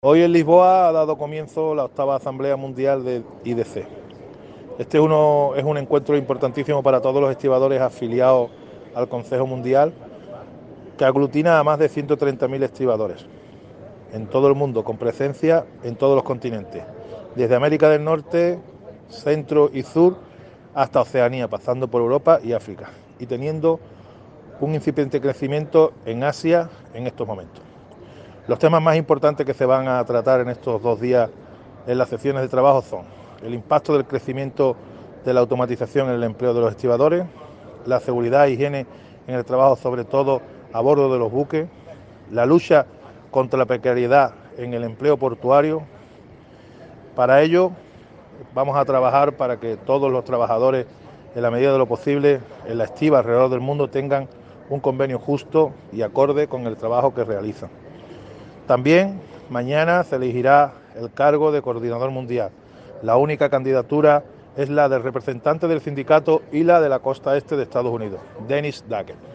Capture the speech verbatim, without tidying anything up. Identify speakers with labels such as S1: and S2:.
S1: Hoy en Lisboa ha dado comienzo la octava Asamblea Mundial del I D C. Este es, uno, es un encuentro importantísimo para todos los estibadores afiliados al Consejo Mundial, que aglutina a más de ciento treinta mil estibadores en todo el mundo, con presencia en todos los continentes, desde América del Norte, Centro y Sur, hasta Oceanía, pasando por Europa y África, y teniendo un incipiente crecimiento en Asia en estos momentos. Los temas más importantes que se van a tratar en estos dos días en las sesiones de trabajo son el impacto del crecimiento de la automatización en el empleo de los estibadores, la seguridad e higiene en el trabajo, sobre todo a bordo de los buques, la lucha contra la precariedad en el empleo portuario. Para ello vamos a trabajar para que todos los trabajadores, en la medida de lo posible, en la estiba alrededor del mundo tengan un convenio justo y acorde con el trabajo que realizan. También mañana se elegirá el cargo de coordinador mundial. La única candidatura es la del representante del sindicato I L A de la costa este de Estados Unidos, Dennis Duckett.